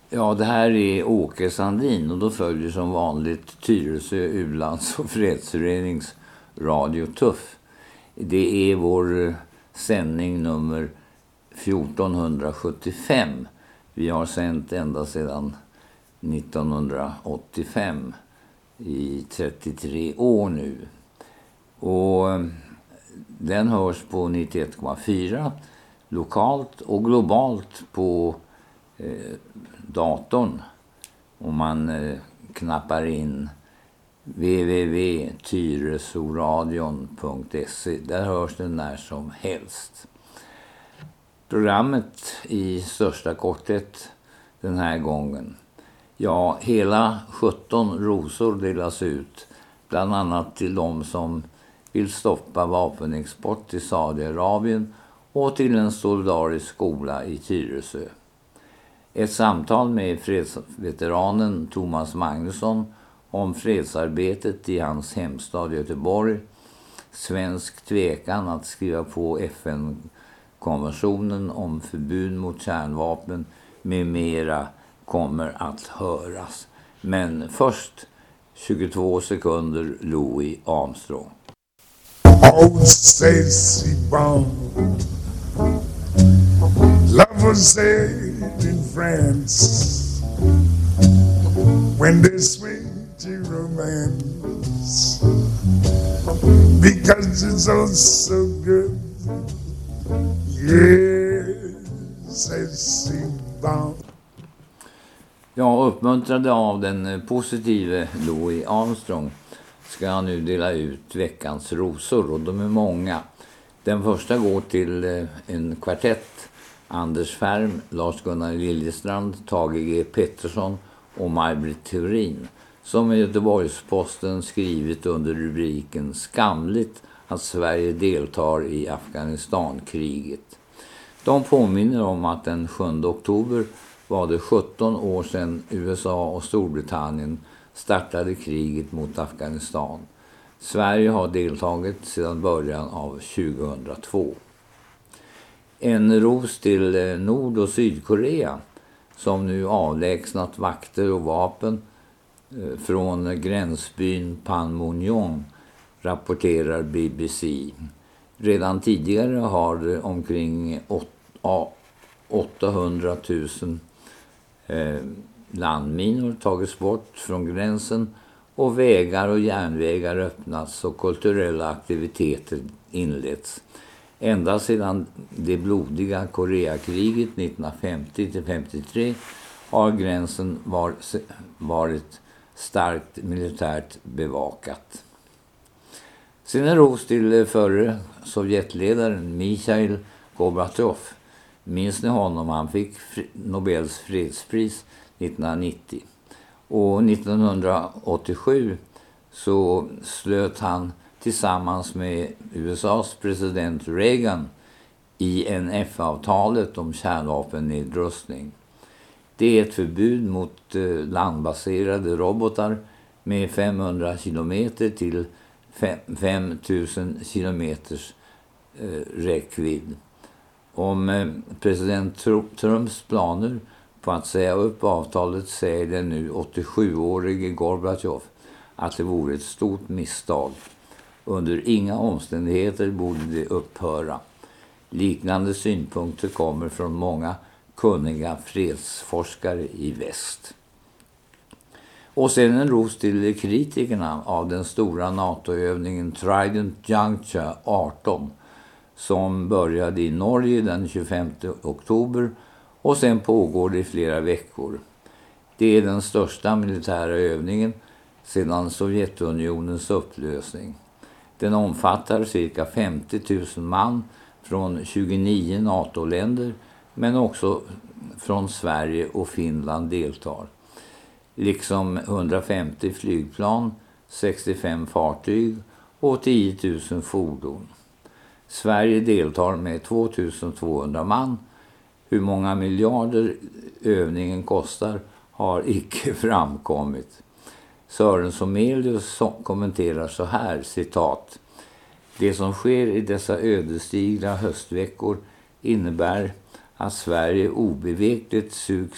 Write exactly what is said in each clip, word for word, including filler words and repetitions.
Ja, det här är Åke Sandin och då följer som vanligt Tyresö U-lands- och fredsförenings Radio Tuff. Det är vår sändning nummer fjorton sjuttiofem. Vi har sänt ända sedan nittonhundraåttiofem i trettiotre år nu. Och den hörs på nittioett komma fyra lokalt och globalt på eh, datorn. Om man eh, knappar in w w w punkt tyresoradion punkt se. Där hörs den när som helst. Programmet i största korthet den här gången. Ja, hela sjutton rosor delas ut. Bland annat till de som vill stoppa vapenexport till Saudiarabien och till en solidarisk skola i Tyresö. Ett samtal med fredsveteranen Thomas Magnusson om fredsarbetet i hans hemstad Göteborg, svensk tvekan att skriva på F N-konventionen om förbud mot kärnvapen med mera kommer att höras. Men först tjugotvå sekunder Louis Armstrong. Old Stacy Bond, love was said in France when they swing to romance because it's all so good. Yes, Stacy Bond. Ja, uppmuntrade av den positive Louis Armstrong ska jag nu dela ut veckans rosor och de är många. Den första går till en kvartett, Anders Färm, Lars-Gunnar Liljestrand, Tage G. Pettersson och Maj-Britt Theorin, som i Göteborgs-Posten skrivit under rubriken "Skamligt att Sverige deltar i Afghanistankriget". De påminner om att den sjunde oktober var det sjutton år sedan U S A och Storbritannien startade kriget mot Afghanistan. Sverige har deltagit sedan början av tjugohundratvå. En ros till Nord- och Sydkorea som nu avlägsnat vakter och vapen från gränsbyn Panmunjom, rapporterar B B C. Redan tidigare har omkring åttahundratusen eh, landminor tagits bort från gränsen och vägar och järnvägar öppnats och kulturella aktiviteter inletts. Ända sedan det blodiga Koreakriget nittonhundrafemtio till femtiotre har gränsen var, varit starkt militärt bevakat. Sen en ros till förre Sovjetledaren Mikhail Gorbatjov. Minns ni honom? Han fick Nobels fredspris nittonhundranittio. Och nittonhundraåttiosju så slöt han tillsammans med U S A:s president Reagan I N F-avtalet om kärnvapennedrustning. Det är ett förbud mot landbaserade robotar med femhundra kilometer till fem tusen kilometers räckvidd. Om president Trumps planer på att säga upp avtalet säger den nu åttiosjuårige Gorbatjov att det vore ett stort misstag. Under inga omständigheter borde det upphöra. Liknande synpunkter kommer från många kunniga fredsforskare i väst. Och sen en ros till kritikerna av den stora NATO-övningen Trident Juncture arton som började i Norge den tjugofemte oktober och sen pågår det i flera veckor. Det är den största militära övningen sedan Sovjetunionens upplösning. Den omfattar cirka femtio tusen man från tjugonio NATO-länder men också från Sverige och Finland deltar. Liksom hundrafemtio flygplan, sextiofem fartyg och tio tusen fordon. Sverige deltar med tvåtusen tvåhundra man. Hur många miljarder övningen kostar har icke framkommit. Sören Somelius kommenterar så här, citat: "Det som sker i dessa ödesdigra höstveckor innebär att Sverige obevekligt sugs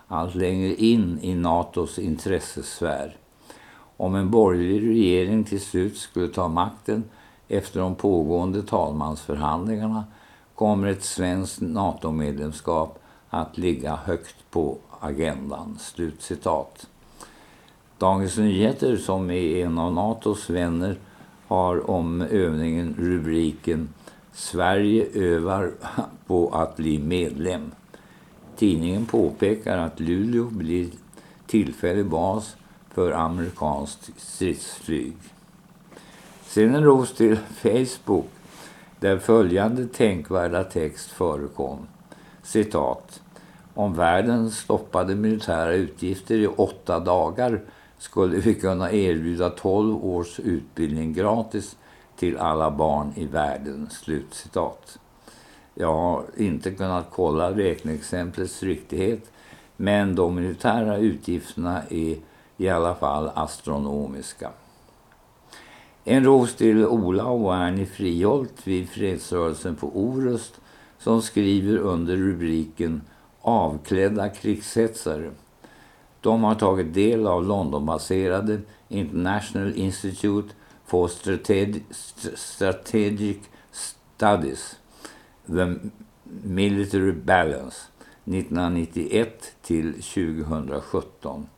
allt längre in i NATOs intressesfär. Om en borgerlig regering till slut skulle ta makten efter de pågående talmansförhandlingarna kommer ett svenskt NATO-medlemskap att ligga högt på agendan. Slutcitat. Dagens Nyheter, som är en av NATOs vänner, har om övningen rubriken Sverige övar på att bli medlem. Tidningen påpekar att Luleå blir tillfällig bas för amerikanskt stridsflyg. Sen en ros till Facebook där följande tänkvärda text förekom. Citat. Om världen stoppade militära utgifter i åtta dagar skulle vi kunna erbjuda tolv års utbildning gratis till alla barn i världen. Slutcitat. Jag har inte kunnat kolla räkneexemplets riktighet, men de militära utgifterna är i alla fall astronomiska. En ros till Ola och Ernie Friholt vid fredsrörelsen på Orust som skriver under rubriken Avklädda krigshetsare. De har tagit del av Londonbaserade International Institute for Strategic, Strategic Studies, The Military Balance, nittonhundranittioett till tjugosjutton.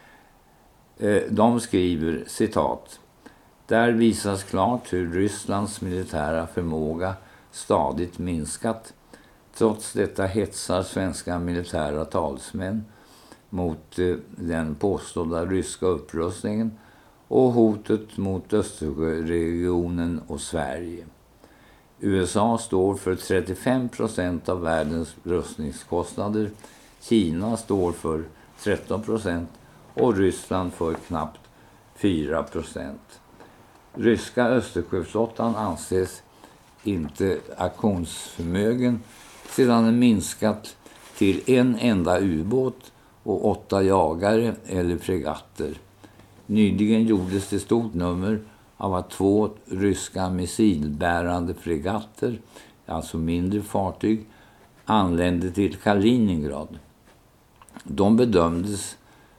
De skriver, citat, där visas klart hur Rysslands militära förmåga stadigt minskat. Trots detta hetsar svenska militära talsmän mot den påstådda ryska upprustningen och hotet mot Östersjöregionen och Sverige. U S A står för trettiofem procent av världens rustningskostnader, Kina står för tretton procent och Ryssland för knappt fyra procent. Ryska Östersjöflottan anses inte aktionsförmögen sedan den minskat till en enda ubåt och åtta jagare eller fregatter. Nyligen gjordes det stort nummer av att två ryska missilbärande fregatter, alltså mindre fartyg, anlände till Kaliningrad. De bedömdes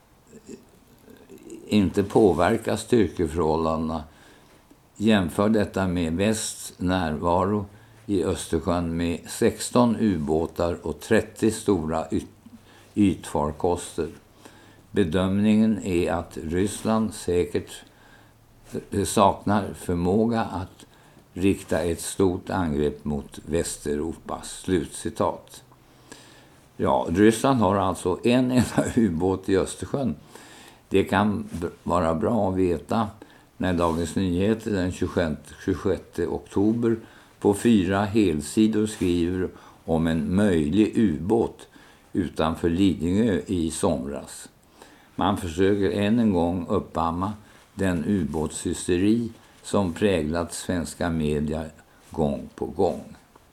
inte påverka styrkeförhållandena. Jämför detta med västs närvaro i Östersjön med sexton ubåtar och trettio stora yt- ytfarkoster. Bedömningen är att Ryssland säkert saknar förmåga att rikta ett stort angrepp mot Västeuropa. Slutcitat. Ja, Ryssland har alltså en enda ubåt i Östersjön. Det kan vara bra att veta när Dagens Nyheter den tjugosjätte oktober på fyra helsidor skriver om en möjlig ubåt utanför Lidingö i somras. Man försöker än en gång uppamma den ubåtshysteri som präglat svenska media gång på gång.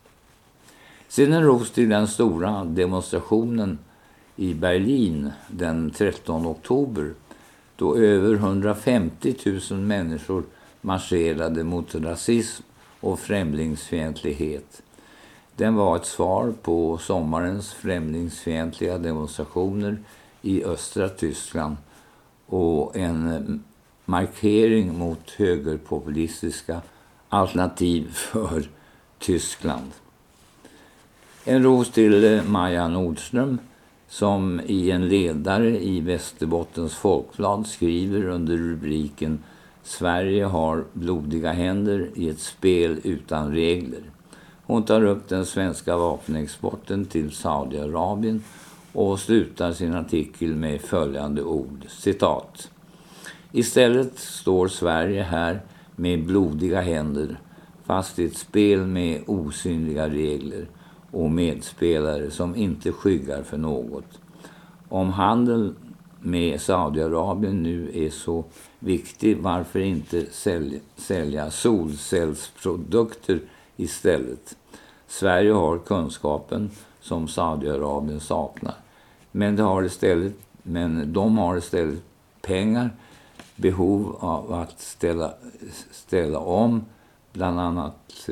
Sen en ros till den stora demonstrationen i Berlin den trettonde oktober då över hundrafemtio tusen människor marscherade mot rasism och främlingsfientlighet. Den var ett svar på sommarens främlingsfientliga demonstrationer i östra Tyskland och en markering mot högerpopulistiska alternativ för Tyskland. En ros till Maja Nordström som i en ledare i Västerbottens Folkblad skriver under rubriken Sverige har blodiga händer i ett spel utan regler. Hon tar upp den svenska vapenexporten till Saudiarabien och slutar sin artikel med följande ord, citat. Istället står Sverige här med blodiga händer, fast i ett spel med osynliga regler och medspelare som inte skyggar för något. Om handel med Saudiarabien nu är så viktig, varför inte sälja, sälja solcellsprodukter istället? Sverige har kunskapen som Saudiarabien saknar, men, det har istället, men de har istället pengar, behov av att ställa, ställa om, bland annat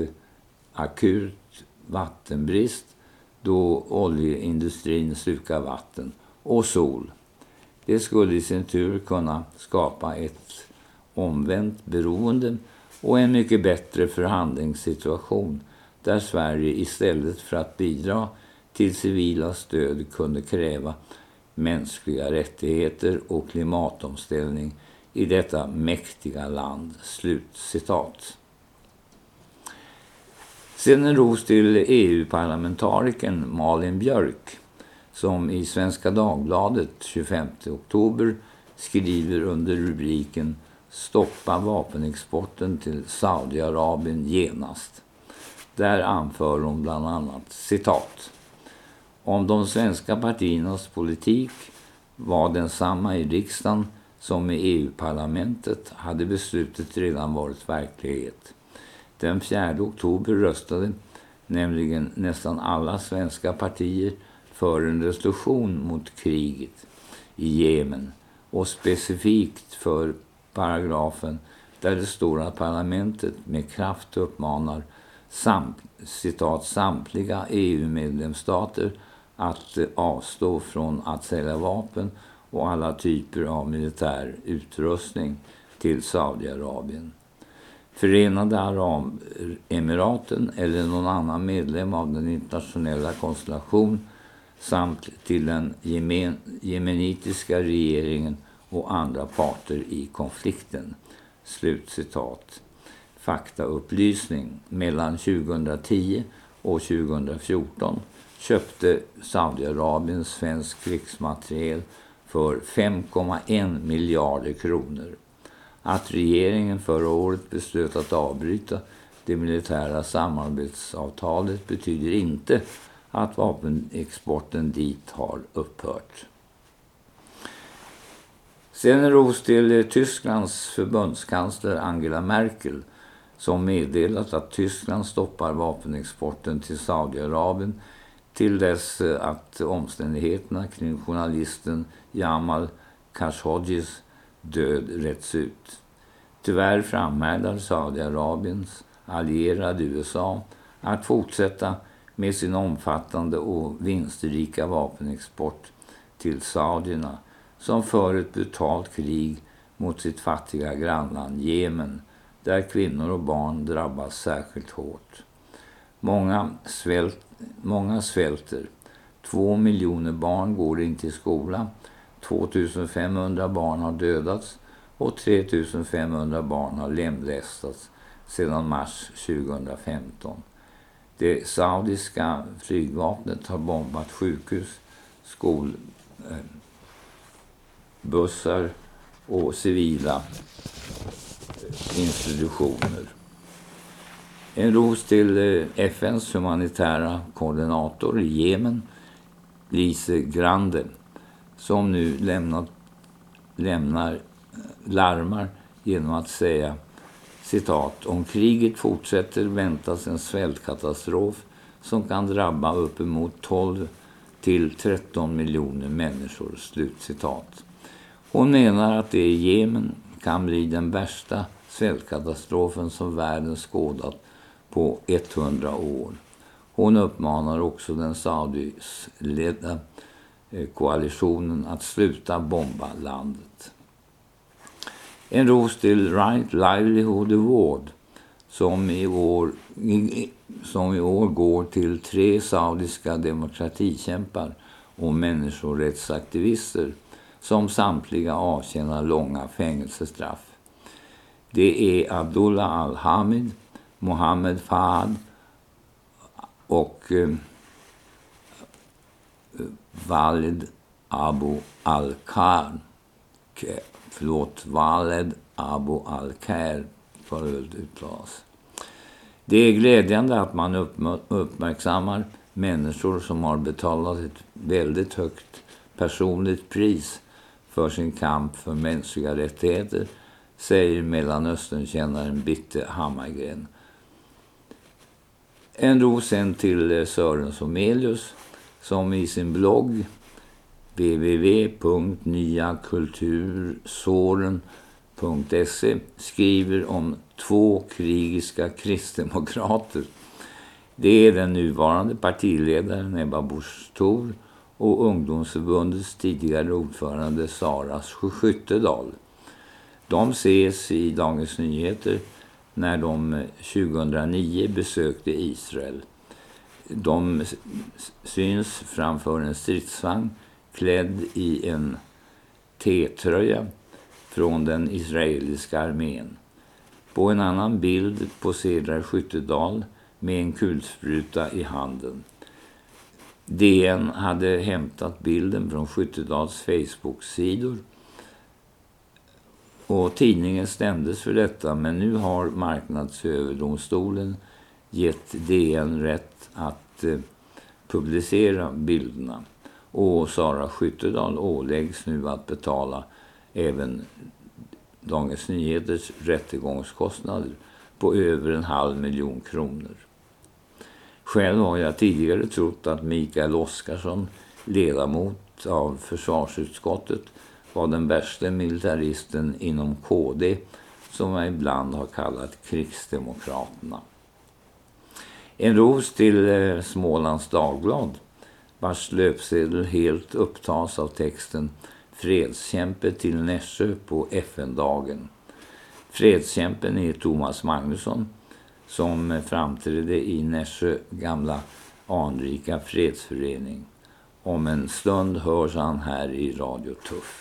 akut vattenbrist då oljeindustrin slukar vatten och sol. Det skulle i sin tur kunna skapa ett omvänt beroende och en mycket bättre förhandlingssituation där Sverige istället för att bidra till civila stöd kunde kräva mänskliga rättigheter och klimatomställning i detta mäktiga land. Slutcitat. Sen en ros till E U-parlamentarikern Malin Björk som i Svenska Dagbladet tjugofemte oktober skriver under rubriken Stoppa vapenexporten till Saudiarabien genast. Där anför hon bland annat citat. Om de svenska partiernas politik var densamma i riksdagen som i E U-parlamentet hade beslutet redan varit verklighet. Den fjärde oktober röstade nämligen nästan alla svenska partier för en resolution mot kriget i Jemen och specifikt för paragrafen där det står att parlamentet med kraft uppmanar samt, citat, samtliga E U-medlemsstater att avstå från att sälja vapen och alla typer av militär utrustning till Saudiarabien. Förenade Arabemiraten eller någon annan medlem av den internationella konstellation samt till den jemen, jemenitiska regeringen och andra parter i konflikten. Slutcitat. Faktaupplysning. Mellan tjugohundratio och tjugohundrafjorton köpte Saudiarabien svensk krigsmateriel för fem komma en miljarder kronor. Att regeringen förra året beslöt att avbryta det militära samarbetsavtalet betyder inte att vapenexporten dit har upphört. Sen en ros till Tysklands förbundskansler Angela Merkel som meddelat att Tyskland stoppar vapenexporten till Saudiarabien till dess att omständigheterna kring journalisten Jamal Khashoggis död rätts ut. Tyvärr framhärdar Saudiarabiens allierade U S A att fortsätta med sin omfattande och vinstrika vapenexport till saudierna som för ett brutalt krig mot sitt fattiga grannland Jemen där kvinnor och barn drabbas särskilt hårt. Många, svält, många svälter. Två miljoner barn går inte i skola. tvåtusenfemhundra barn har dödats och tretusenfemhundra barn har lemlästats sedan mars tjugohundrafemton. Det saudiska flygvapnet har bombat sjukhus, skolbussar och civila institutioner. En ros till F N:s humanitära koordinator i Jemen, Lise Grande, som nu lämnat, lämnar larmar genom att säga citat, om kriget fortsätter väntas en svältkatastrof som kan drabba uppemot tolv till tretton miljoner människor. Slutcitat. Hon menar att det i Jemen kan bli den värsta svältkatastrofen som världen skådat på hundra år. Hon uppmanar också den Saudis-ledda koalitionen att sluta bomba landet. En ros till Right Livelihood Award som i år, som i år går till tre saudiska demokratikämpar och människorättsaktivister som samtliga avtjänar långa fängelsestraff. Det är Abdullah Al-Hamid, Mohammed Fahad och eh, Walid Abu Al-Khair. Förlåt, Walid Abu Al-Khair för att uttalas. Det är glädjande att man uppmärksammar människor som har betalat ett väldigt högt personligt pris för sin kamp för mänskliga rättigheter, säger Mellanösternkännaren Bitte Hammargren. En ros sen till Sören Somelius som i sin blogg w w w punkt nya kultursåren punkt se skriver om två krigiska kristdemokrater. Det är den nuvarande partiledaren Ebba Busch Thor och ungdomsförbundets tidigare ordförande Sara Skyttedal. De ses i Dagens Nyheter när de tjugohundranio besökte Israel. De syns framför en stridsvagn klädd i en T-tröja från den israeliska armén. På en annan bild poserar Skyttedal med en kulspruta i handen. D N hade hämtat bilden från Skyttedals Facebook-sidor och tidningen stämdes för detta, men nu har marknadsöverdomstolen gett D N rätt att eh, publicera bilderna. Och Sara Skyttedal åläggs nu att betala även Dagens Nyheters rättegångskostnader på över en halv miljon kronor. Själv har jag tidigare trott att Mikael Oskarsson, ledamot av försvarsutskottet, var den värsta militaristen inom K D, som jag ibland har kallat krigsdemokraterna. En ros till eh, Smålands Dagblad, vars löpsedel helt upptas av texten Fredskämpe till Nässjö på F N-dagen. Fredskämpen är Thomas Magnusson, som framträdde i Nässjö gamla anrika fredsförening. Om en stund hörs han här i Radio Tuff.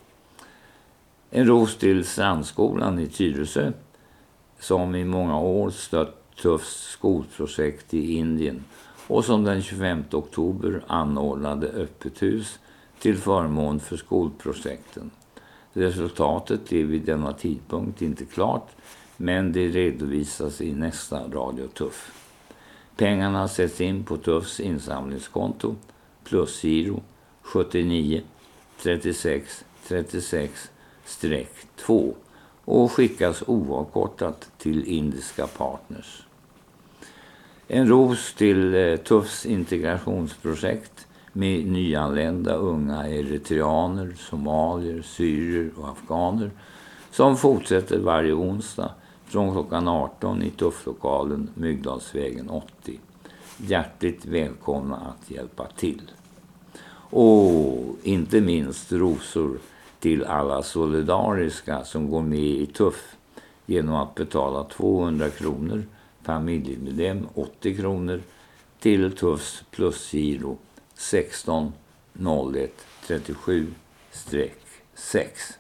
En ros till Strandskolan i Tyresö, som i många år stött Tuffs skolprojekt i Indien och som den tjugofemte oktober anordnade öppet hus till förmån för skolprojekten. Resultatet är vid denna tidpunkt inte klart, men det redovisas i nästa Radio Tuff. Pengarna sätts in på Tuffs insamlingskonto plusgiro sjuttionio trettiosex trettiosex två och skickas oavkortat till indiska partners. En ros till eh, Tuffs integrationsprojekt med nyanlända unga eritreaner, somalier, syrier och afghaner som fortsätter varje onsdag från klockan arton i Tufflokalen Myggdalsvägen åttio. Hjärtligt välkomna att hjälpa till. Och inte minst rosor till alla solidariska som går med i Tuff genom att betala tvåhundra kronor, familjemedlem åttio kronor, till Tuffs plusgiro sexton noll ett trettiosju sex.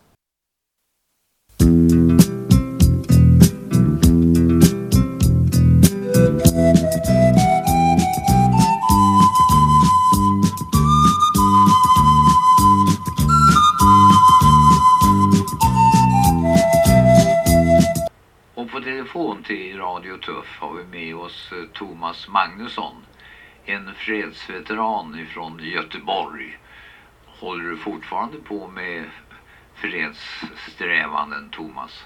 Och på telefon till Radio Tuff har vi med oss Thomas Magnusson, en fredsveteran ifrån Göteborg. Håller du fortfarande på med fredssträvanden, Thomas?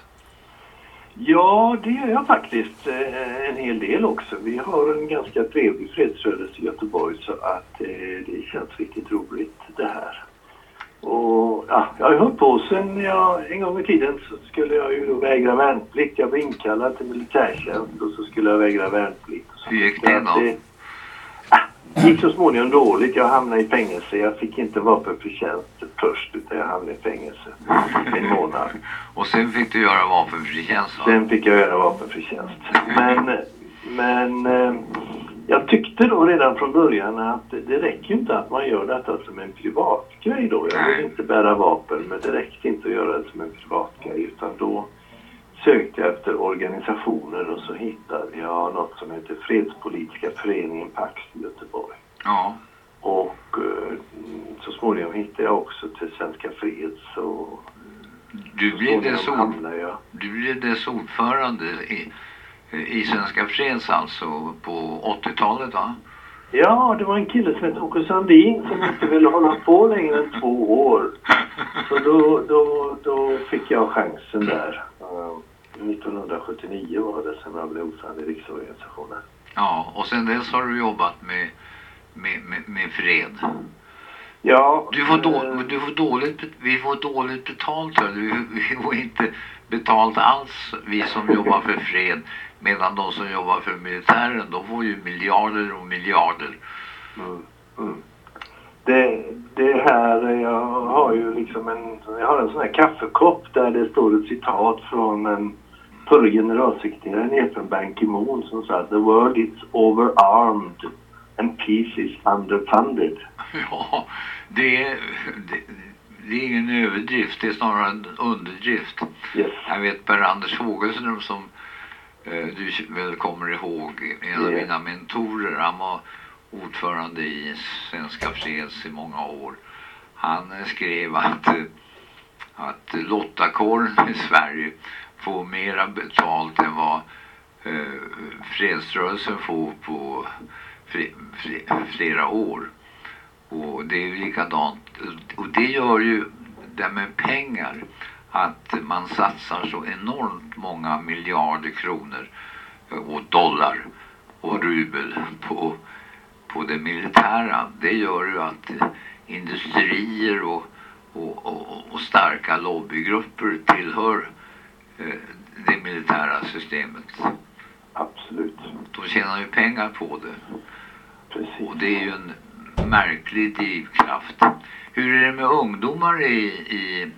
Ja, det gör jag faktiskt en hel del också. Vi har en ganska trevlig fredsrörelse i Göteborg, så att det känns riktigt roligt det här. Och ja, jag har ju hållit på sen jag, en gång i tiden så skulle jag ju då vägra värnplikt. Jag var inkallad till militärtjänst och så skulle jag vägra värnplikt. Hur gick det då? Det ja, gick så småningom dåligt. Jag hamnade i fängelse. Jag fick inte vapenfri tjänst först, utan jag hamnade i fängelse en månad. Och sen fick du göra vapenfri tjänst, va? Sen fick jag göra vapenfri tjänst. Men, men jag tyckte då redan från början att det räcker inte att man gör detta som en privat grej då. Jag vill inte bära vapen, men det räckte inte att göra det som en privat grej, utan då sökte jag efter organisationer och så hittade jag något som heter Fredspolitiska föreningen Pax i Göteborg. Ja. Och så småningom hittade jag också till Svenska Freds och du blev dess ord, du blev dess ordförande i, i Svenska Freds alltså på åttiotalet, va? Ja, det var en kille som hette Åke Sandin som inte ville hålla på längre än två år. Så då, då, då fick jag chansen där. Uh, nittonhundrasjuttionio var det som jag blev ordförande i riksorganisationen. Ja, och sen dess har du jobbat med, med, med, med fred. Ja. Du får, då, du får dåligt, vi får dåligt betalt, vi, vi får inte betalt alls, vi som jobbar för fred. Medan de som jobbar för militären, de får ju miljarder och miljarder. Mm, mm. det, det här, jag har ju liksom en, jag har en sån här kaffekopp där det står ett citat från en förre generalsekreteraren i F N, Ban Ki-moon, som sa att the world is overarmed and peace is underfunded. Ja, det är, det, det är ingen överdrift, det är snarare en underdrift. Yes. Jag vet Per-Anders Fogelström som eh, du väl kommer ihåg, en av Yeah. mina mentorer, han var ordförande i Svenska Freds i många år. Han eh, skrev att, eh, att lottakåren i Sverige får mera betalt än vad eh, fredsrörelsen får på fri, fri, flera år. Och det är ju likadant. Och det gör ju det med pengar att man satsar så enormt många miljarder kronor och dollar och rubel på, på det militära. Det gör ju att industrier och, och, och, och starka lobbygrupper tillhör eh, det militära systemet. Absolut. De tjänar ju pengar på det. Precis. Och det är ju en märklig drivkraft. Hur är det med ungdomar i, i,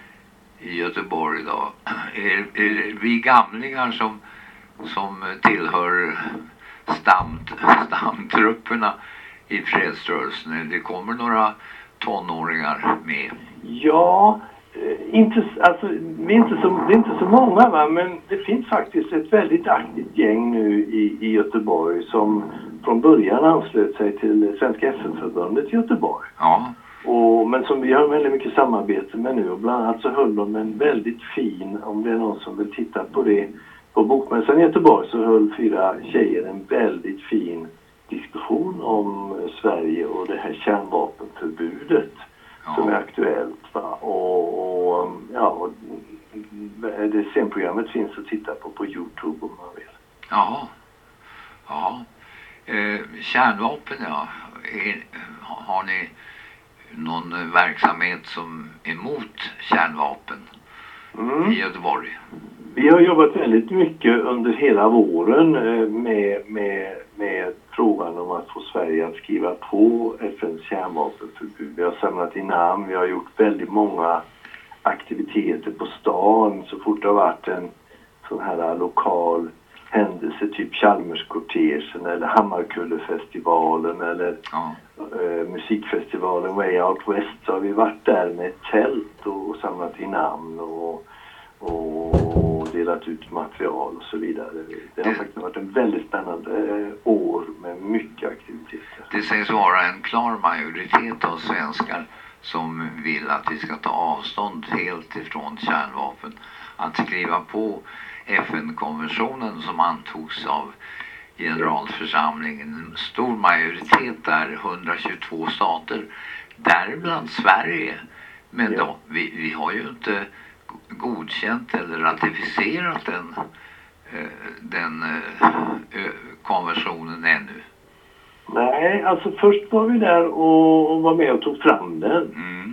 i Göteborg idag? Är, är vi gamlingar som, som tillhör stamt, stamtrupperna i fredsrörelsen? Det kommer några tonåringar med. Ja, eh, inte, alltså, vi är inte så, det är inte så många, va? Men det finns faktiskt ett väldigt aktivt gäng nu i, i Göteborg som från början anslöt sig till Svenska F N-förbundet i Göteborg. Ja. Och, men som vi har väldigt mycket samarbete med nu, och bland annat så höll de en väldigt fin, om det är någon som vill titta på det, på Bokmässan i Göteborg så höll fyra tjejer en väldigt fin diskussion om Sverige och det här kärnvapenförbudet. Ja. Som är aktuellt, va? Och, och ja, och det scenprogrammet finns att titta på på YouTube om man vill. Ja. Ja. Eh, kärnvapen, ja. Är, har ni någon verksamhet som är emot kärnvapen Mm. i Göteborg? Vi har jobbat väldigt mycket under hela våren med, med, med frågan om att få Sverige att skriva på F N:s kärnvapenförbud. Vi har samlat in namn, vi har gjort väldigt många aktiviteter på stan så fort det har varit en sån här lokal händelse, typ Chalmerskortegen eller Hammarkullefestivalen eller Ja. eh, musikfestivalen Way Out West, så har vi varit där med ett tält och, och samlat in namn och, och delat ut material och så vidare. Det har faktiskt varit en väldigt spännande eh, år med mycket aktiviteter. Det sägs vara en klar majoritet av svenskar som vill att vi ska ta avstånd helt ifrån kärnvapen. Att skriva på F N-konventionen som antogs av generalförsamlingen. En stor majoritet där, hundratjugotvå stater, däribland Sverige. Men Ja. då, vi, vi har ju inte godkänt eller ratificerat den, eh, den eh, konventionen ännu. Nej, alltså först var vi där och, och var med och tog fram den. Mm.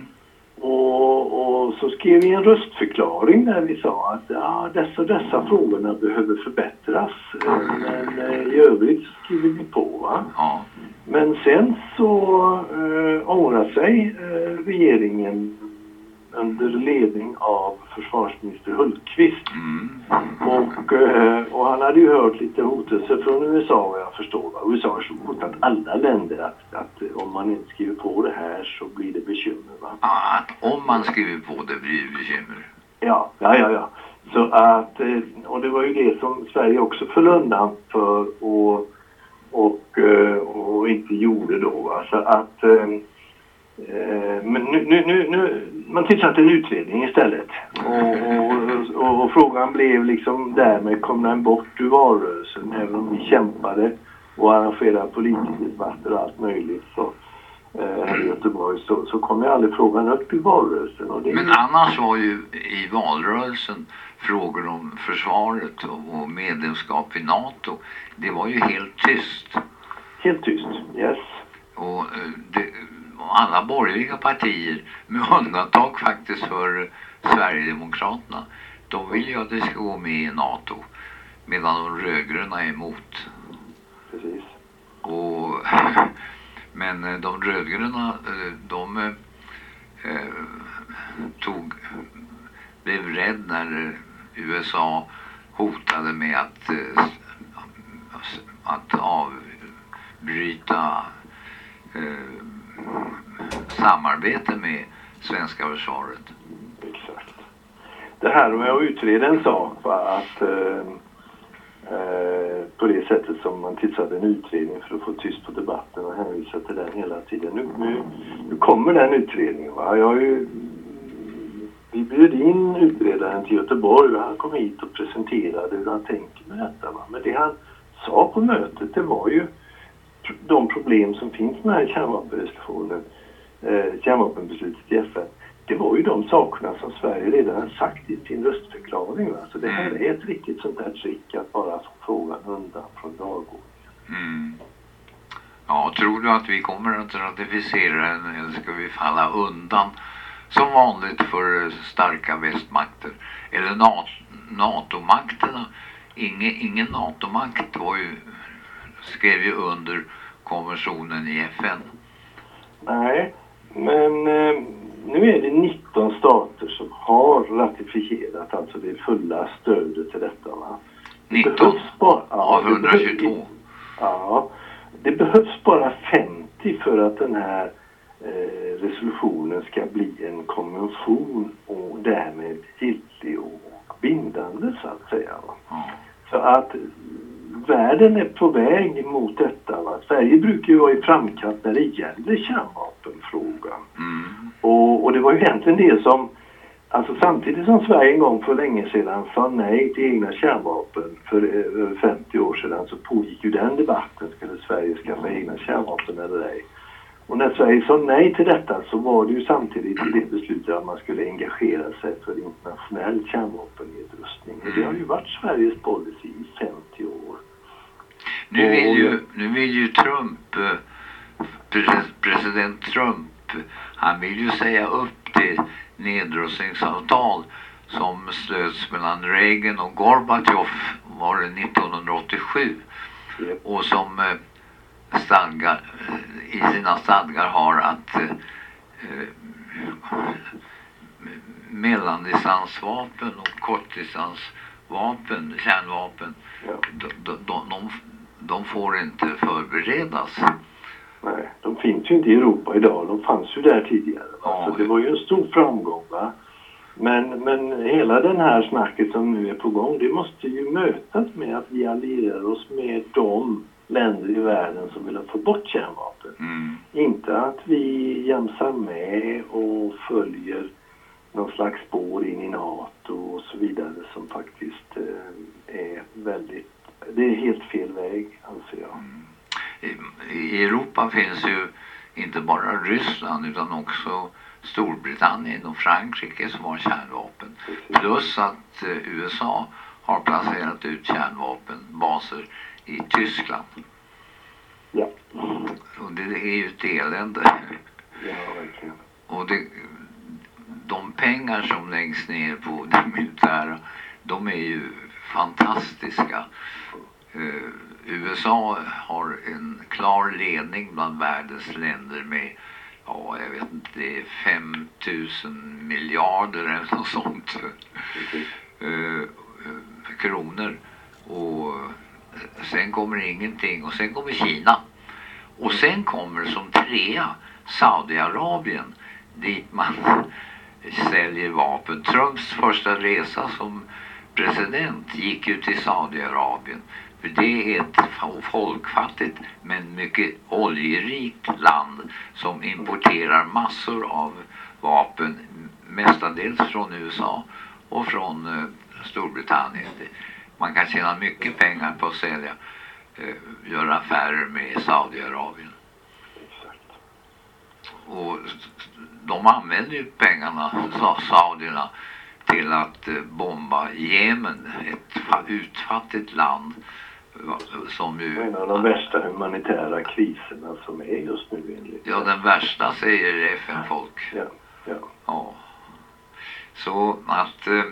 Och, och så skrev vi en röstförklaring där vi sa att ja, dessa dessa frågorna behöver förbättras. Eh, Men eh, i övrigt så skriver vi på, va? Ja. Men sen så eh, ångrar sig eh, regeringen under ledning av försvarsminister Hultqvist. Mm. Och, eh, och han hade ju hört lite hotelser från U S A, vad jag förstår. Va? U S A har så hotat alla länder att, att om man inte skriver på det här så blir det bekymmer. Va? Ja, att om man skriver på det blir det bekymmer. Ja, ja, ja, ja. Så att, eh, och det var ju det som Sverige också föll undan för och, och, eh, och inte gjorde då. Va? Så att, eh, eh, men nu, nu, nu, nu, man tillsatte en utredning istället. Och, och, och, och frågan blev liksom därmed kom den bort ur valrörelsen, även om vi kämpade och arrangerade politikerdebatter och allt möjligt. Så, eh, här i Göteborg så, så kom ju aldrig frågan upp i valrörelsen. Och det Men annars var ju i valrörelsen frågor om försvaret och medlemskap i NATO, det var ju helt tyst. helt tyst, yes. Och eh, det, alla borgerliga partier, med undantag faktiskt för Sverigedemokraterna, de vill ju att det ska gå med i NATO, medan de rödgröna är emot. Precis. Och Men eh, de rödgröna, eh, de eh, tog, blev rädd när eh, U S A hotade med att, eh, att avbryta eh, samarbete med svenska försvaret. Exakt. Det här med att utreda en sak, va, att eh, eh, på det sättet som man tillsatte en utredning för att få tyst på debatten och hänvisa till den hela tiden. Nu, nu, nu kommer den utredningen. Va? Jag har ju, vi bjöd in utredaren till Göteborg och han kom hit och presenterade hur han tänker med detta. Va? Men det han sa på mötet, det var ju de problem som finns med den här kärnvapendiskussionen, eh, kärnvapenbeslutet i F N. Det var ju de sakerna som Sverige redan har sagt i sin röstförklaring. Va? Så det här är ett riktigt sånt här trick att bara få frågan undan från dagordningen. Mm. Ja, tror du att vi kommer att ratificera den eller ska vi falla undan som vanligt för starka västmakter? Eller NATO-makterna? Ingen, ingen NATO-makt var ju, skrev ju under konventionen i F N. Nej, men eh, nu är det nitton stater som har ratificerat, alltså det fulla stödet till detta. Va? Det nitton bara, ja, av etthundratjugotvå? Det behövs, ja, det behövs bara femtio för att den här eh, resolutionen ska bli en konvention och därmed giltig och bindande, så att säga. Va? Mm. Så att världen är på väg mot detta. Va? Sverige brukar ju vara i framkant när det gäller kärnvapenfrågan. Mm. Och, och det var ju egentligen det som, alltså samtidigt som Sverige en gång för länge sedan sa nej till egna kärnvapen för över femtio år sedan, så pågick ju den debatten, skulle Sverige skaffa egna kärnvapen eller ej. Och när Sverige sa nej till detta så var det ju samtidigt i det beslutet att man skulle engagera sig för internationell kärnvapennedrustning. Och det har ju varit Sveriges policy i femtio år. Nu vill ju, nu vill ju Trump, president Trump, han vill ju säga upp det nedrustningsavtal som slöts mellan Reagan och Gorbachev var det nittonhundraåttiosju. Yep. Och som eh, stadgar, i sina stadgar har att eh, mellandistansvapen och kortdistansvapen, kärnvapen, ja. de, de, de, de får inte förberedas. Nej, de finns ju inte i Europa idag. De fanns ju där tidigare. Va? Så det var ju en stor framgång. Va? Men, men hela den här snacket som nu är på gång, det måste ju mötas med att vi allierar oss med de länder i världen som vill få bort kärnvapen. Mm. Inte att vi jämsar med och följer någon slags spår in i NATO och så vidare som faktiskt eh, är väldigt, det är helt fel väg, anser jag. Mm. I, I Europa finns ju inte bara Ryssland utan också Storbritannien och Frankrike som har kärnvapen. Precis. Plus att eh, U S A har placerat ut kärnvapenbaser i Tyskland. Ja. Och det är ju ett elände. Ja, verkligen. Och det, de pengar som läggs ner på det militära, de är ju fantastiska. Uh, U S A har en klar ledning bland världens länder med, ja, jag vet inte, det är fem tusen miljarder eller något sånt uh, kronor. Och sen kommer ingenting. Och sen kommer Kina. Och sen kommer som trea Saudiarabien, dit man säljer vapen. Trumps första resa som president gick ju till Saudiarabien. För det är ett folkfattigt men mycket oljerikt land som importerar massor av vapen, mestadels från U S A och från uh, Storbritannien. Man kan tjäna mycket pengar på att sälja, uh, göra affärer med Saudiarabien. Exakt. Och de använder ju pengarna, saudierna, till att uh, bomba Jemen, ett utfattigt land. Som ju, en av de värsta humanitära kriserna som är just nu enligt. Ja, den värsta, säger F N-folk. Ja, ja. Ja. Så att eh,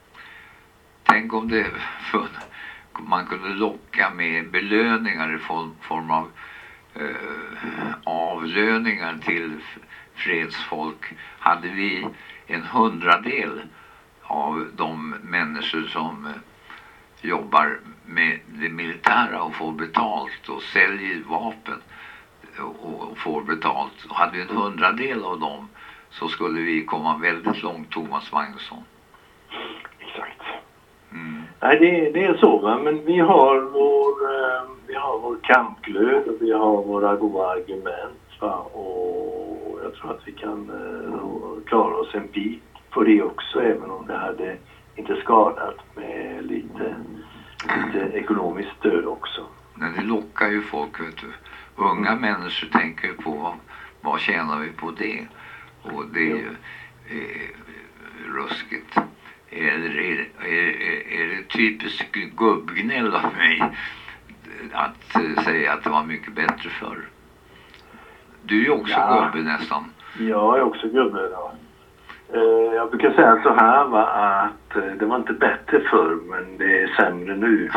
tänk om det för, man kunde locka med belöningar i form, form av eh, avlöningar till fredsfolk hade vi en hundradel av de människor som eh, jobbar med det militära och får betalt och säljer vapen och, och får betalt. Och hade vi en hundradel av dem så skulle vi komma väldigt långt, Thomas Magnusson. Exakt. Mm. Nej, det, det är så, va? Men vi har vår, eh, vi har vår kampglöd och vi har våra goda argument, va? Och jag tror att vi kan eh, klara oss en bit på det också, även om det hade inte skadat med lite, lite ekonomiskt stöd också. Men det lockar ju folk, vet du. Unga mm. människor tänker på vad, vad tjänar vi på det? Och det är ju eh, ruskigt. Är, är, är, är det typiskt gubbgnäll av mig att eh, säga att det var mycket bättre förr? Du är ju också ja. gubbe nästan. Jag är också gubbe, ja. Eh, jag brukar säga så här, va, att eh, det var inte bättre förr, men det är sämre nu.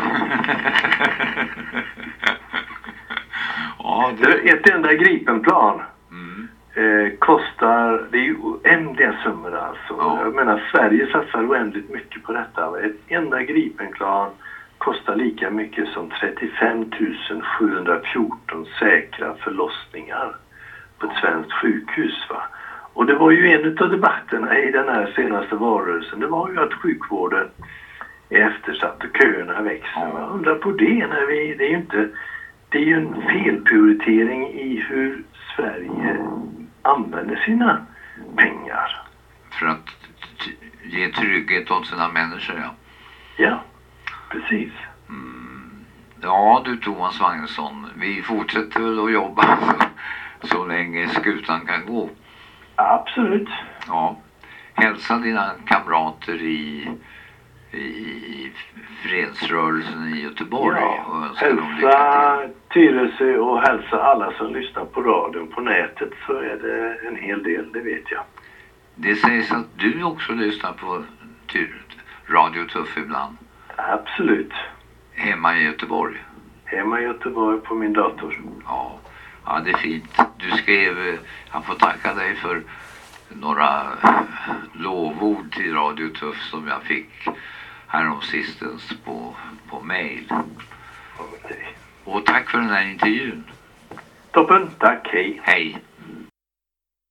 Ja, det... Ett enda Gripenplan mm. eh, kostar, det är ju oändliga summor alltså. Ja. Jag menar, Sverige satsar oändligt mycket på detta. Ett enda Gripenplan kostar lika mycket som trettiofem tusen sjuhundrafjorton säkra förlossningar på ett svenskt sjukhus, va. Och det var ju en av debatterna i den här senaste valrörelsen. Det var ju att sjukvården är eftersatt och köerna växer. Man undrar på det när vi, det är ju inte, det är ju en felprioritering i hur Sverige använder sina pengar. För att ge trygghet åt sina människor, ja. Ja, precis. Mm. Ja du Thomas Magnusson, vi fortsätter väl att jobba så, så länge skutan kan gå. Absolut. Ja. Hälsa dina kamrater i, i fredsrörelsen i Göteborg. Ja. Och hälsa Tyresö och hälsa alla som lyssnar på radion på nätet, så är det en hel del, det vet jag. Det sägs att du också lyssnar på Radio Tuff ibland. Absolut. Hemma i Göteborg. Hemma i Göteborg på min dator. Ja. Ja, det är fint. Du skrev, jag får tacka dig för några lovord till Radio Tuff som jag fick häromsistens på, på mail. Okay. Och tack för den här intervjun. Toppen, tack, hej. Hej.